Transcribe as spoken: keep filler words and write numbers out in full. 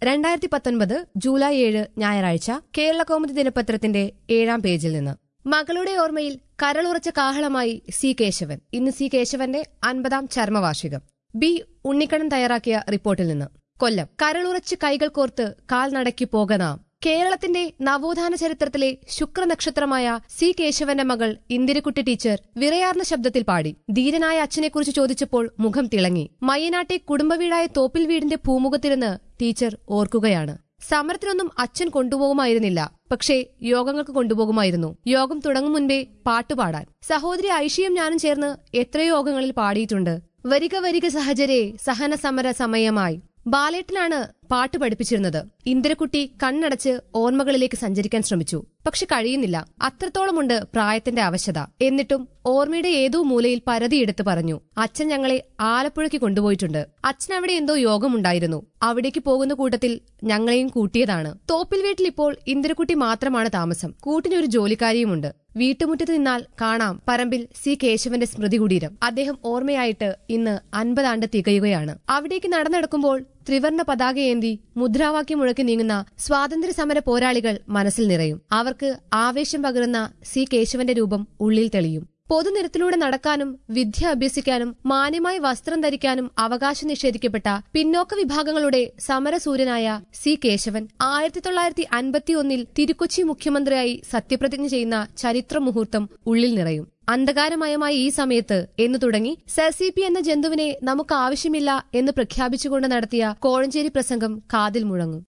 രണ്ടായിരത്തി പത്തൊൻപത് ജൂലൈ ഏഴ് ഞായറാഴ്ച കേരളകൗമുദി ദിനപത്രത്തിന്റെ ഏഴാം പേജിൽ നിന്ന്. മകളുടെ ഓർമ്മയിൽ കരളുറച്ച കാഹളമായി സി കേശവൻ. ഇന്ന് സി കേശവന്റെ അൻപതാം ചരമവാർഷികം. ബി ഉണ്ണിക്കണ്ണൻ തയ്യാറാക്കിയ റിപ്പോർട്ടിൽ നിന്ന്. കൊല്ലം. കരളുറച്ച് കൈകൾ കോർത്ത് കാൽനടയ്ക്ക് പോകനാം. കേരളത്തിന്റെ നവോത്ഥാന ചരിത്രത്തിലെ ശുക്രനക്ഷത്രമായ സി കേശവന്റെ മകൾ ഇന്ദിരക്കുട്ടി ടീച്ചർ വിറയാർന്ന ശബ്ദത്തിൽ പാടി. ധീരനായ അച്ഛനെക്കുറിച്ച് ചോദിച്ചപ്പോൾ മുഖം തിളങ്ങി. മയ്യനാട്ടെ കുടുംബവീടായ തോപ്പിൽ വീടിന്റെ പൂമുഖത്തിരുന്ന് ടീച്ചർ ഓർക്കുകയാണ്. സമരത്തിനൊന്നും അച്ഛൻ കൊണ്ടുപോകുമായിരുന്നില്ല, പക്ഷേ യോഗങ്ങൾക്ക് കൊണ്ടുപോകുമായിരുന്നു. യോഗം തുടങ്ങും മുൻപേ പാട്ടുപാടാൻ. സഹോദരി ഐഷിയും ഞാനും ചേർന്ന് എത്രയോ യോഗങ്ങളിൽ പാടിയിട്ടുണ്ട്. വരിക വരിക സഹചരേ സഹന സമര സമയമായി. ബാലേട്ടനാണ് പാട്ട് പഠിപ്പിച്ചിരുന്നത്. ഇന്ദിരക്കുട്ടി കണ്ണടച്ച് ഓർമ്മകളിലേക്ക് സഞ്ചരിക്കാൻ ശ്രമിച്ചു. പക്ഷെ കഴിയുന്നില്ല. അത്രത്തോളമുണ്ട് പ്രായത്തിന്റെ അവശത. എന്നിട്ടും ഓർമ്മയുടെ ഏതോ മൂലയിൽ പരതിയെടുത്ത് പറഞ്ഞു, അച്ഛൻ ഞങ്ങളെ ആലപ്പുഴയ്ക്ക് കൊണ്ടുപോയിട്ടുണ്ട്. അച്ഛൻ അവിടെ എന്തോ യോഗമുണ്ടായിരുന്നു. അവിടേക്ക് പോകുന്ന കൂട്ടത്തിൽ ഞങ്ങളെയും കൂട്ടിയതാണ്. തോപ്പിൽ വീട്ടിൽ ഇപ്പോൾ ഇന്ദിരക്കുട്ടി മാത്രമാണ് താമസം. കൂട്ടിനൊരു ജോലിക്കാരിയുമുണ്ട്. വീട്ടുമുറ്റത്ത് നിന്നാൽ കാണാം പറമ്പിൽ സി കേശവന്റെ സ്മൃതി കുടീരം. അദ്ദേഹം ഓർമ്മയായിട്ട് ഇന്ന് അൻപതാണ്ട് തികയുകയാണ്. അവിടേക്ക് നടന്നെടുക്കുമ്പോൾ ത്രിവർണ പതാകയേന്തി മുദ്രാവാക്യം മുഴക്കി നീങ്ങുന്ന സ്വാതന്ത്ര്യ സമര പോരാളികൾ മനസ്സിൽ നിറയും. അവർക്ക് ആവേശം പകരുന്ന സി കേശവന്റെ രൂപം ഉള്ളിൽ തെളിയും. പൊതുനിരത്തിലൂടെ നടക്കാനും വിദ്യ അഭ്യസിക്കാനും മാന്യമായി വസ്ത്രം ധരിക്കാനും അവകാശം നിഷേധിക്കപ്പെട്ട പിന്നോക്ക വിഭാഗങ്ങളുടെ സമരസൂര്യനായ സി കേശവൻ ആയിരത്തി തൊള്ളായിരത്തി അൻപത്തിയൊന്നിൽ തിരുക്കൊച്ചി മുഖ്യമന്ത്രിയായി സത്യപ്രതിജ്ഞ ചെയ്യുന്ന ചരിത്ര മുഹൂർത്തം ഉള്ളിൽ നിറയും. അന്ധകാരമയമായ ഈ സമയത്ത് എന്നു തുടങ്ങി സർ സി പി എന്ന ജന്തുവിനെ നമുക്ക് ആവശ്യമില്ല എന്ന് പ്രഖ്യാപിച്ചുകൊണ്ട് നടത്തിയ കോഴഞ്ചേരി പ്രസംഗം കാതിൽ മുഴങ്ങും.